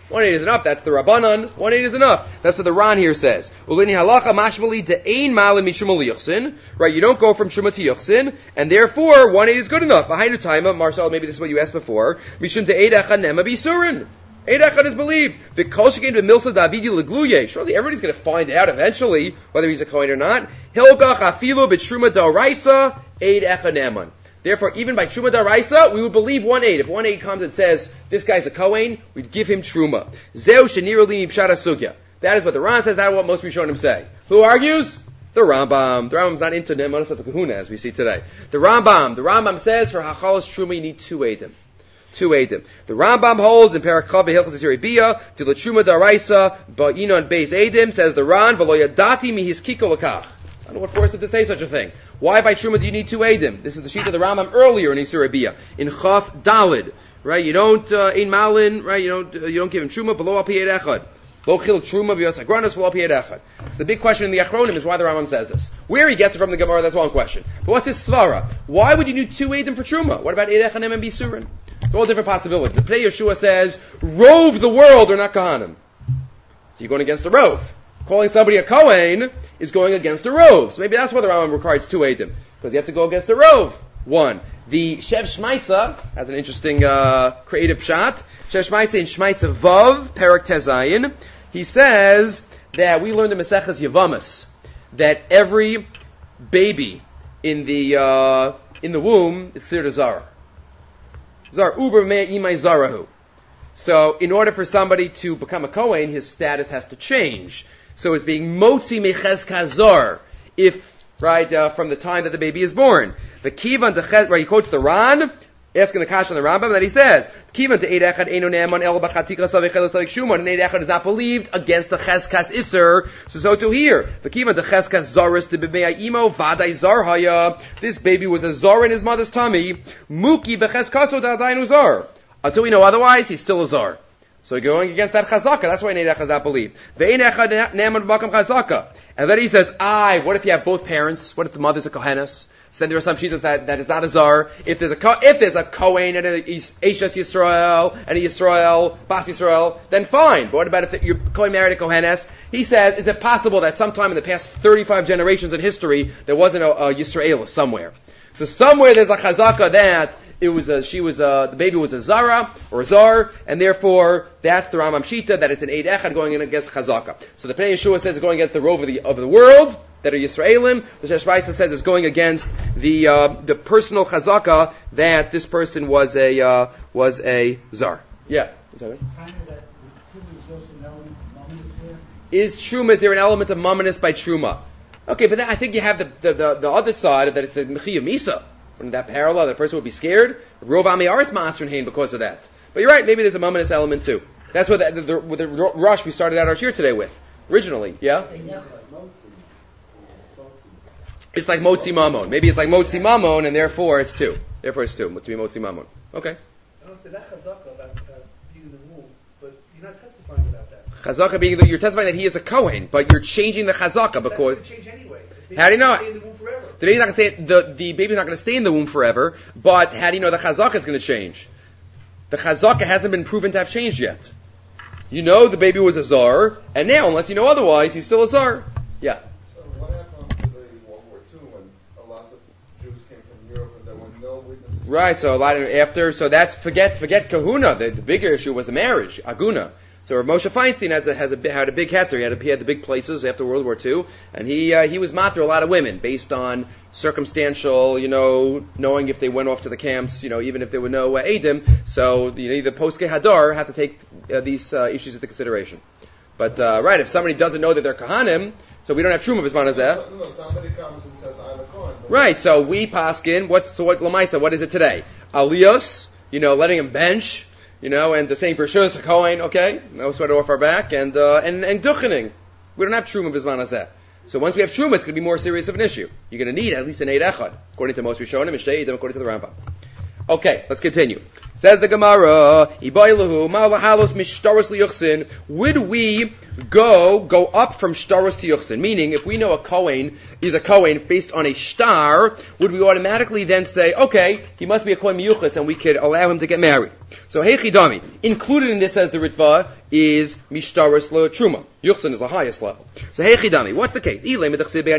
One eight is enough. That's the Rabbanan. One eight is enough. That's what the Ran here says. Ulini halacha mashmali de'ein malin mishum liyuchsin. Right, you don't go from shuma to yuchsin, and therefore one eight is good enough. Ahainu taima, Marcel, maybe this is what you asked before. Mishum de'eid echad nema bisurin. Eid echad is believed. The kol shekein b'milsa davidi legluye. Surely everybody's going to find out eventually whether he's a kohen or not. Hilgach afilu b'truma da'oraisa eid echad neman. Therefore, even by Truma Daraisa, we would believe one eight. If one eight comes and says, this guy's a Kohen, we'd give him Truma. Zeu Shenirali Pshara Sugya. That is what the Ran says, that is what most Rishonim say. Who argues? The Rambam. The Rambam's not into Ne'emanos of the Kahuna, as we see today. The Rambam. The Rambam says, for Hachalas Truma, you need two Eidim. Two Eidim. The Rambam holds in Parak Chav Behilchas Yisrei Bia, to the Truma Daraisa, Ba'inon Beis Eidim, says the Ran, V'lo Yadati Mihis Kiko Lakach. I don't know what forced him to say such a thing. Why by Truma do you need two Eidim? This is the sheet of the Rambam earlier in Yisur Bia. In Chaf Dalid. Right? You don't, uh, in Malin, right? You don't, uh, you don't give him Truma, below Api Eid Echad. Lo Chil Truma, B'yas Agranas, below Api Eid Echad. So the big question in the Achronim is why the Rambam says this. Where he gets it from the Gemara, that's one question. But what's his Svara? Why would you need two Eidim for Truma? What about Eid Echad and Bisurin? It's all different possibilities. The Pnei Yeshua says, rove the world or not Kahanim. So you're going against the rove. Calling somebody a Kohen is going against a rove. So maybe that's why the Rambam requires two Eidim. Because you have to go against a rove. One. The Shev Shmaitza has an interesting, uh, creative shot. Shev Shmaitza in Shmaitza Vav, Perak Tezayin. He says that we learned in Maseches Yevamis that every baby in the, uh, in the womb is Sir Zara. Zara, Uber Mea Imai Zarahu. So in order for somebody to become a Kohen, his status has to change. So it's being motzi mechez kazar, if, right, uh, from the time that the baby is born. The kivan dechez, right, he quotes the Ran, asking the Kash on the Rambam, that he says, kivan de eid echad eino ne'eman el b'chatika savich el savich shuman, and eid echad is not believed against the cheskas iser, so so to here. The kivan de cheskas zaris de b'mei imo vaday zar haya, this baby was a zar in his mother's tummy, muki b'cheskaso da'adainu zar. Until we know otherwise, he's still a zar. So going against that chazaka, that's why Ne'ed Echad is not believed. Ve'ein echad ne'eman b'makam chazaka. And then he says, I, what if you have both parents? What if the mother's a kohenes? So then there are some shitas that, that is not a zar. If there's a, if there's a Kohen and an Eishes Yisrael, and a Yisrael, Bas Yisrael, then fine. But what about if you're Kohen married a kohenes? He says, is it possible that sometime in the past thirty-five generations in history, there wasn't a, a Yisrael somewhere? So somewhere there's a chazaka that it was a, she was a, the baby was a zara, or a zar, and therefore, that's the Rambam Shita, that it's an Eid Echad going in against chazaka. So the Pnei Yeshua says it's going against the rove of the, of the world, that are Yisraelim. The Shesh Raisa says it's going against the, uh, the personal chazaka, that this person was a, uh, was a zar. Yeah. Is that it? Is Truma, is there an element of mamonis by Truma? Okay, but then I think you have the, the, the, the other side, that it's the Mechiyah Misa. Wouldn't that parallel? That person would be scared. Rov Ami Aretz Ma'asrin Hein because of that. But you're right, maybe there's a mamonis element too. That's what the, the, the, the rush we started out our shir today with. Originally, yeah? It's like Motzi Mamon. Maybe it's like Motzi Mamon, and therefore it's two. Therefore it's two. To be Motzi Mamon. Okay. I don't say that chazaka about being in the womb, but you're not testifying about that. Chazaka being, you're testifying that he is a Kohen, but you're changing the chazaka because. That change anyway. How do you know? Stay in the womb forever. The baby's not going to stay. The the baby's not going to stay in the womb forever. But how do you know the chazaka is going to change? The chazaka hasn't been proven to have changed yet. You know the baby was a zar, and now, unless you know otherwise, he's still a zar. Yeah. So what happened after the World War Two when a lot of Jews came from Europe and there were no witnesses? Right. So a lot of after. So that's forget forget kahuna. The, the bigger issue was the marriage, aguna. So Rav Moshe Feinstein has a, has a, had a big heter. He had, a, he had the big places after World War Two, and he uh, he was matter a lot of women based on circumstantial, you know, knowing if they went off to the camps, you know, even if there were no uh, Eidim. So you know, the Poskei Hadar had to take uh, these uh, issues into consideration. But uh, right, if somebody doesn't know that they're kahanim, so we don't have truma bisman hazeh. No, no, somebody comes and says, I'm a Kohen. Right. So we paskin. What's so what lamaisa? What is it today? Aliyos, you know, letting him bench. You know, and the same Pershus, a Kohen, okay, no sweat off our back, and, uh, and, and Duchening. We don't have Truma Bizman Hazeh. So once we have Truma, it's going to be more serious of an issue. You're going to need at least an Eid Echad, according to most Rishonim, and Shtei Eidim, according to the Rambam. Okay, let's continue. Says the Gemara, Ibailahu, Ma'alahalos Mishtaros Liyuchsin. Would we go go up from Shtaros to Yuchsin? Meaning, if we know a Kohen is a Kohen based on a Shtar, would we automatically then say, okay, he must be a Kohen Miyuchas, and we could allow him to get married? So, Heichidami, included in this, says the Ritva, is Mishtaros Lo Truma. Yuchsin is the highest level. So, Heichidami, what's the case? If,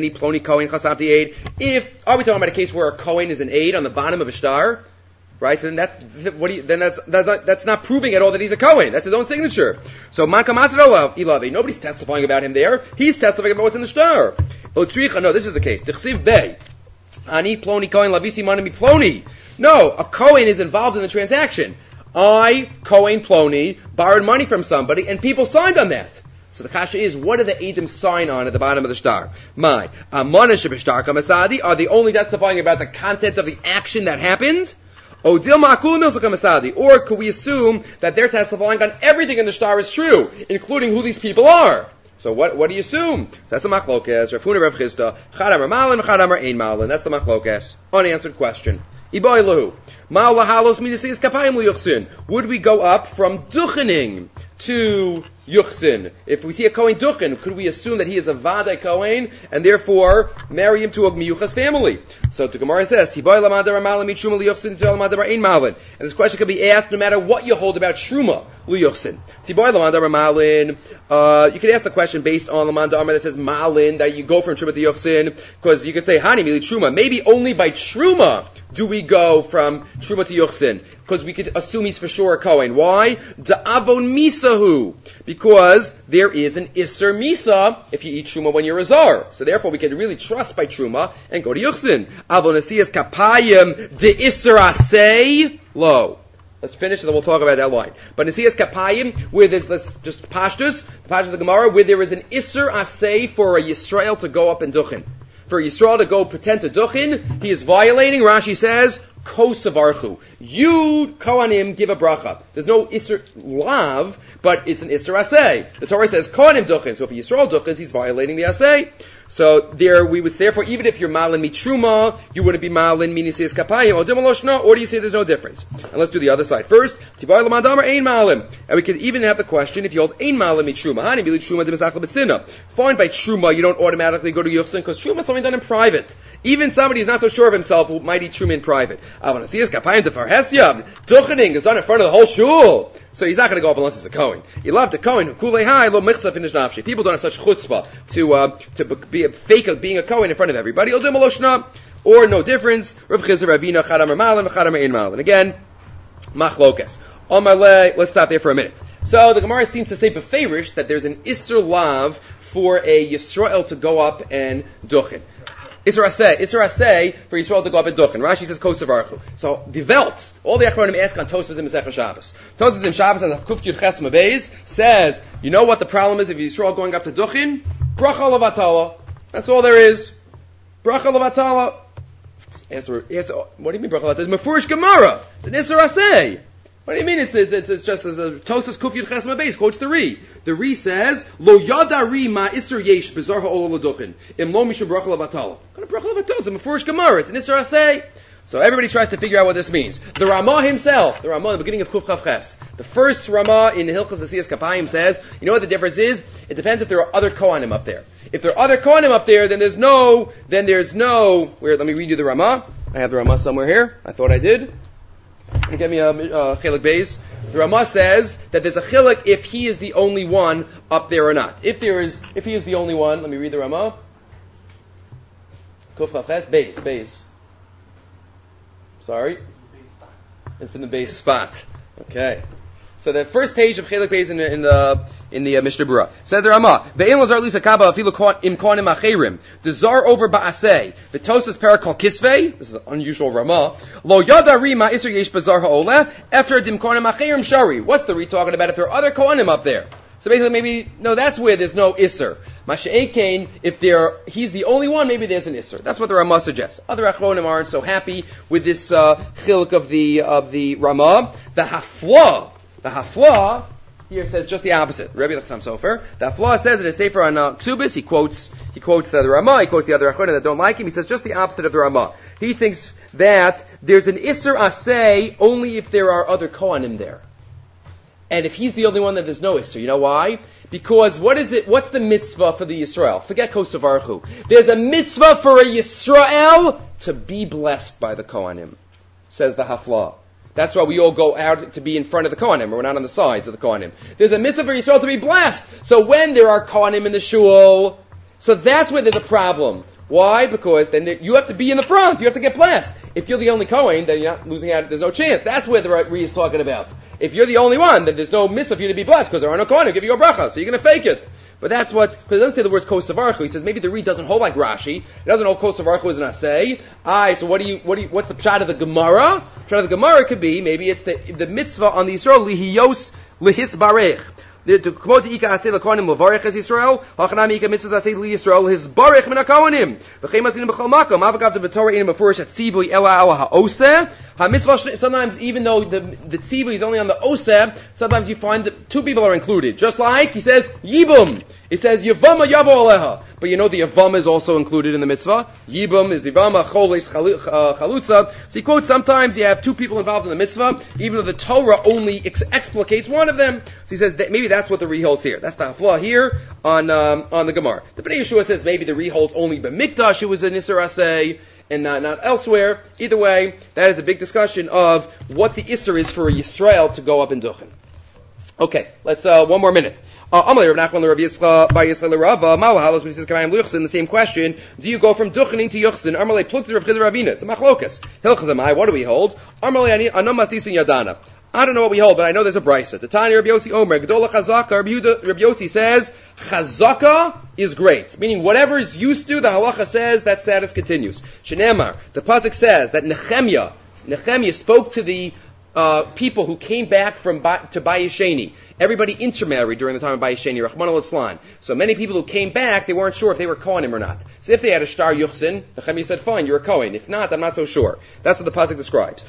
are we talking about a case where a Kohen is an aid on the bottom of a Shtar? Right, so then that's what do you, then that's that's not that's not proving at all that he's a Kohen. That's his own signature. So Mankamasro Ilavi, nobody's testifying about him there. He's testifying about what's in the shtar. Otricha, no, this is the case. Dichsiv Bey, Ani Ploni Kohen Lavisi Manami Ploni. No, a Kohen is involved in the transaction. I Kohen Ploni borrowed money from somebody, and people signed on that. So the kasha is, what do the Eidim sign on at the bottom of the shtar? My Amana Shebishtar Kamasadi, are they only testifying about the content of the action that happened? Or could we assume that they're testifying on everything in the shtar is true, including who these people are? So what what do you assume? So that's the machlokes. Rafuna Rav Chisda, Chadamar Malin, Chadamar Ein Malin. That's the machlokes. Unanswered question. Iboy lahu. Mal lahalos minisiyas kapayim liyuchsin. Would we go up from duchening to Yuchsin? If we see a Kohen Duchen, could we assume that he is a Vadai Kohen and therefore marry him to a Miyuchas family? So the Gemara says, and this question could be asked no matter what you hold about Truma Liyuchsin. Uh, you could ask the question based on Lamanda Amar that says Malin, that you go from Truma to Yuchsin, because you could say, Hani Mili Truma. Maybe only by Truma do we go from Truma to Yuchsin, because we could assume he's for sure a Kohen. Why? Da'avon misahu. Because there is an Isser Misa if you eat Truma when you're a Zar. So therefore we can really trust by Truma and go to Yuchsin. Avon Asiyas Kapayim de Isser Asay. Lo. Let's finish and then we'll talk about that line. But Nesiyas Kapayim, where there's this, just Pashtus, the Pashtus of the Gemara, where there is an Isser Asay for a Yisrael to go up and Duchin. For Yisrael to go pretend to Duchin, he is violating, Rashi says, Kosavarchu. You, Kohanim, give a bracha. There's no Isser Lav, but it's an Isser Asay. The Torah says Kohanim Duchin. So if Yisrael Duchins, he's violating the Asay. So there, we would, therefore, even if you're Malin Mitruma, you wouldn't be Malin Minisiyas Kapayim, or Dimaloshna, or do you say there's no difference? And let's do the other side. First, Tibai Lamadamar Ein Malin. And we could even have the question, if you hold Ein Malin Mitruma, Hani Bili Truma Dimazachal B'tzina. Fine, by Truma, you don't automatically go to Yuchsin, because Truma is something done in private. Even somebody who's not so sure of himself who might eat Truma in private. Avanasiyas Kapayim Tefarhesyam. Duchening is done in front of the whole shul. So he's not going to go up unless he's a Kohen. You love to Kohen. Kulei hai lo michsa finish nafshi. People don't have such chutzpah to uh, to be a fake of being a Kohen in front of everybody. Or no difference. Rav Chizr Ravina Chadamar Malin Chadamar Ein Malin. Again, machlokes. On my leg, let's stop there for a minute. So the Gemara seems to say beferish that there's an Isser Lav for a Yisrael to go up and duchen. Isser Aseh, Isser Aseh for Yisrael to go up and duchen. Rashi says Kosavarchu. So the Welt, all the Achronim ask on Tosfos in Masechah Shabbos. Tosfos in Shabbos and Kuf Yud Ches Mabez says, you know what the problem is of Yisrael going up to duchen? Bracha levatala. That's all there is. Bracha levatala. What do you mean bracha levatala? It's Mefurish Gemara. It's an Isser Aseh. What do you mean? It's it's, it's just as a Tosas Kuf Yud Ches Mabez quotes the Ri. The Ri says, Lo yada Ri ma Isser Yesh Bezar Ha'ol L'Duchen Im Lo Mishum Bracha levatala. What kind of bracha levatala? It's a Mefurish Gemara. It's an Isser Aseh. So everybody tries to figure out what this means. The Ramah himself, the Ramah in the beginning of Kuf Chav Ches, the first Ramah in Hilchos Asiyas Kapayim says, you know what the difference is? It depends if there are other Kohanim up there. If there are other Kohanim up there, then there's no, then there's no, where, let me read you the Ramah. I have the Ramah somewhere here. I thought I did. Can you get me a, a Chelik Beis? The Ramah says that there's a Chelik if he is the only one up there or not. If there is, if he is the only one, let me read the Ramah. Kuf Chav Ches, Beis, Beis. Sorry? It's in the base spot. Okay. So the first page of Chelik Beis in the in the in the uh, Mishnah Berurah said the Ramah ve'en lazar lisa kaba afilu im kohanim acherim the zar over ba'aseh the tosas parakol kisvei. This is an unusual Ramah. Lo yada rima iser yesh bazar ha'oleh after dim kohanim acherim shari. What's the Ri talking about? If there are other kohanim up there, so basically maybe no, that's where there's no iser. Masha'ekain, if there he's the only one, maybe there's an iser. That's what the Ramah suggests. Other achronim aren't so happy with this uh, chiluk of the of the Ramah. The hafla. The hafla here says just the opposite. Rabbi Chassam Sofer. The Haflah says in his Sefer on uh, Ksubis, he quotes he quotes the Ramah, he quotes the other Achronim that don't like him. He says just the opposite of the Ramah. He thinks that there's an Isser Aseh only if there are other Kohanim there. And if he's the only one, then there's no Isser. You know why? Because what is it? What's the mitzvah for the Yisrael? Forget Kosav Archu. There's a mitzvah for a Yisrael to be blessed by the Kohanim, says the Haflah. That's why we all go out to be in front of the Kohanim. We're not on the sides of the Kohanim. There's a mitzvah for Yisrael to be blessed. So when there are Kohanim in the shul, so that's where there's a problem. Why? Because then there, you have to be in the front. You have to get blessed. If you're the only Kohen, then you're not losing out. There's no chance. That's where the Ri is talking about. If you're the only one, then there's no mitzvah for you to be blessed because there are no Kohanim give you a bracha. So you're going to fake it. But that's what, because it doesn't say the words kosavarchu. He says maybe the reed doesn't hold like Rashi. It doesn't hold kosavarchu as an asay. Aye, so what do you, what do you, what's the pshat of the Gemara? Pshat of the Gemara could be, maybe it's the, the mitzvah on the Yisrael, lihiyos lihis barech. To quote the Ika Asay Lakonim Lavarech as Yisrael, Hachanami Ika Mitzvah Asay Li Yisrael His Barech Min HaKohanim. V'chein Matzinin B'chol Makom. Avagav the B'torah Inim Mefurish at Tzivui Ela Ela HaOseh. HaMitzvah. Sometimes even though the the Tzivui is only on the Oseh, sometimes you find that two people are included. Just like he says Yibum. It says Yavama Yavo Aleha. But you know the Yavam is also included in the mitzvah. Yibum is Yavama Choles Chalutza. So he quotes sometimes you have two people involved in the mitzvah, even though the Torah only ex- explicates one of them. So he says that maybe that's what the Re holds here. That's the Haflah here on um, on the Gemara. The Bnei Yeshua says maybe the Re holds only B'Mikdash it was an Isser Aseh and not, not elsewhere. Either way, that is a big discussion of what the Isser is for a Yisrael to go up in Duchen. Okay, let's uh, one more minute. Amalei Rav Nachman Rav Yischa Bar Yisrael Rava Malahalos when he says Kamayim Luchsin. The same question: do you go from Duchening to Yuchsin? Amalei Plukti Rav Chizar Ravina. It's a machlokas. Hilchazamai. What do we hold? Amalei Anam Masisin Yadana. I don't know what we hold, but I know there's a brisa. The Tanya Rabbi Yossi Omer Gedola Chazaka. Rabbi Yossi says Chazaka is great, meaning whatever is used to, the halacha says that status continues. Shenemar. The pasuk says that Nehemiah Nehemiah spoke to the uh, people who came back from ba- to Bayesheni. Everybody intermarried during the time of Bayesheni, Rahman al-Islan. So many people who came back, they weren't sure if they were Kohanim or not. So if they had a Shtar Yuchsin, Nehemiah said, fine, you're a Kohen. If not, I'm not so sure. That's what the pasuk describes.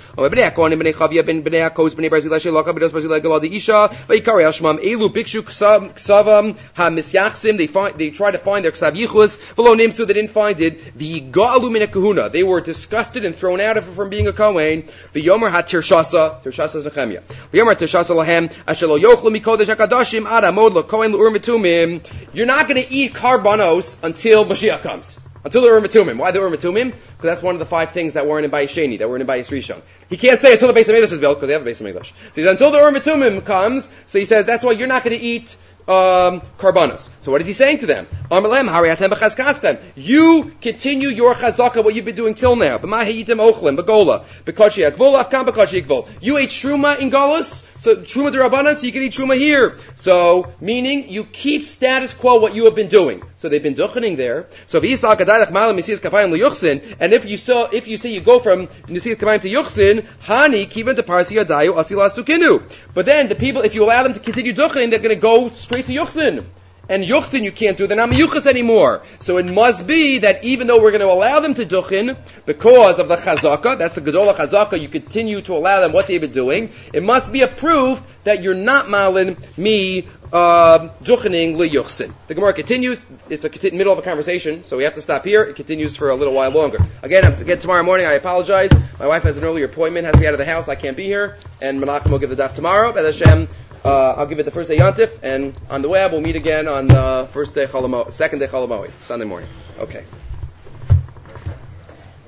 They find, they try to find their Ksav Yichus, so they didn't find it. The Ga'alu min kahuna. They were disgusted and thrown out of it from being a Kohen. The Yomer had Tirshasa. Tirshasa is Nehemiah. The Yomer Tirshasa lahem, ashelo yochlu. You're not going to eat karbanos until Mashiach comes. Until the Urim Tumim. Why the Urim Tumim? Because that's one of the five things that weren't in Bayis Sheni, that were in Bayis Rishon. He can't say until the Beis HaMikdash is built, because they have a Beis HaMikdash. So he says, until the Urim Tumim comes, so he says, that's why you're not going to eat um, karbanos. So what is he saying to them? You continue your chazaka, what you've been doing till now. You ate truma in Golus, so truma d'Rabbanan, so you can eat truma here. So, meaning, you keep status quo what you have been doing. So they've been duchening there. So and if you saw, if you say you go from Nisiyas Kapayim to Yuchsin, Hani, Kivan to Parsi Yadayu, Asila Sukinu. But then the people, if you allow them to continue duchening, they're going to go straight to Yuchsin. And Yuchsin you can't do, they're not Miyuchas anymore. So it must be that even though we're going to allow them to duchen, because of the chazaka, that's the Gedola chazaka, you continue to allow them what they've been doing, it must be a proof that you're not malin me uh, duchening li Yuchsin. The Gemara continues, it's the conti- middle of a conversation, so we have to stop here, it continues for a little while longer. Again, again tomorrow morning, I apologize, my wife has an earlier appointment, has to be out of the house, I can't be here, and Menachem will give the daf tomorrow, B'ez Hashem. Uh, I'll give it the first day Yontif, and on the web we'll meet again on the first day Cholamoid, second day Cholamoid, Sunday morning. Okay.